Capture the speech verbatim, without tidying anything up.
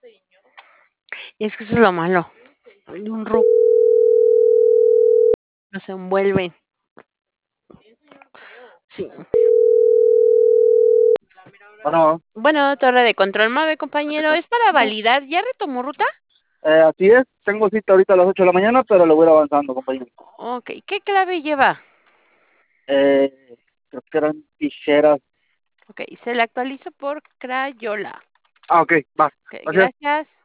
Es que eso es lo malo. Hay un ru no se envuelven. Sí. Bueno, Bueno, torre de control, mave, compañero, ¿es para validar? ¿Ya retomó ruta? eh, así es, tengo cita ahorita a las ocho de la mañana, pero lo voy a ir avanzando, compañero. Okey, ¿qué clave lleva? Eh, creo que eran tijeras. Okey, se le actualizo por Crayola. Ah, ok, va. Okey, Gracias. gracias.